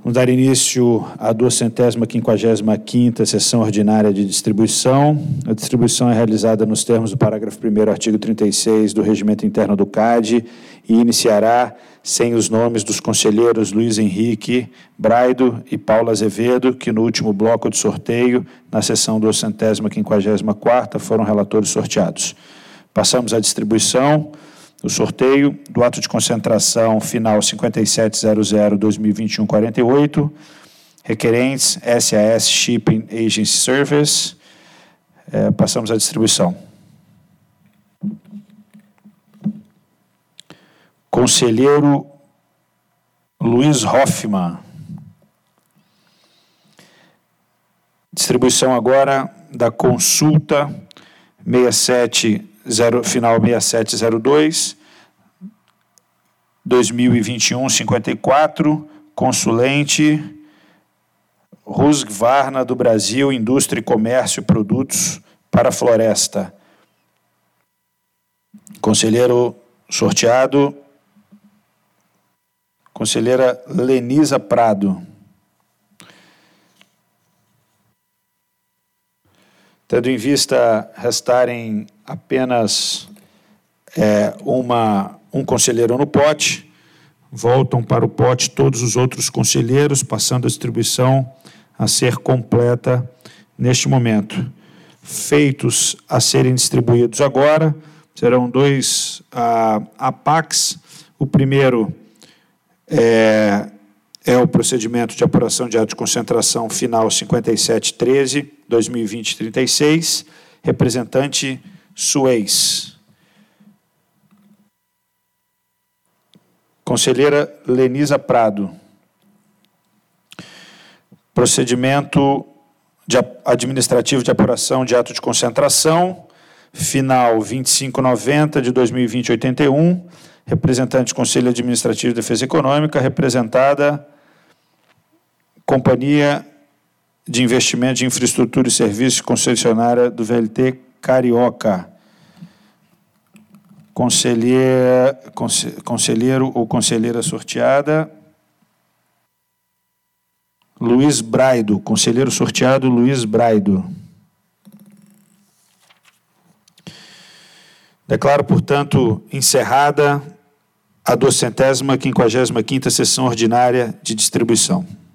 Vamos dar início à 255ª sessão ordinária de distribuição. A distribuição é realizada nos termos do parágrafo 1º, artigo 36 do Regimento Interno do CAD e iniciará sem os nomes dos conselheiros Luiz Henrique Braido e Paula Azevedo, que no último bloco de sorteio, na sessão 254ª, foram relatores sorteados. Passamos à distribuição. O sorteio do ato de concentração final 5700-2021-48, requerentes SAS Shipping Agency Service. Passamos à distribuição. Conselheiro Luiz Hoffmann. Distribuição agora da consulta 6702, 2021-54, consulente Husqvarna do Brasil, Indústria e Comércio e Produtos para a Floresta. Conselheiro sorteado, conselheira Lenisa Prado. Tendo em vista restarem apenas um conselheiro no pote, voltam para o pote todos os outros conselheiros, passando a distribuição a ser completa neste momento. Feitos a serem distribuídos agora, serão dois APACs. O primeiro é o procedimento de apuração de ato de concentração final 5713, 2020-36, representante Suez. Conselheira Lenisa Prado. Procedimento administrativo de apuração de ato de concentração final 2590, de 2020-81, representante Conselho Administrativo de Defesa Econômica, representada Companhia de Investimento de Infraestrutura e Serviços concessionária do VLT Carioca. Conselheiro ou conselheira sorteada, Luiz Braido. Conselheiro sorteado, Luiz Braido. Declaro, portanto, encerrada a 255ª sessão ordinária de distribuição.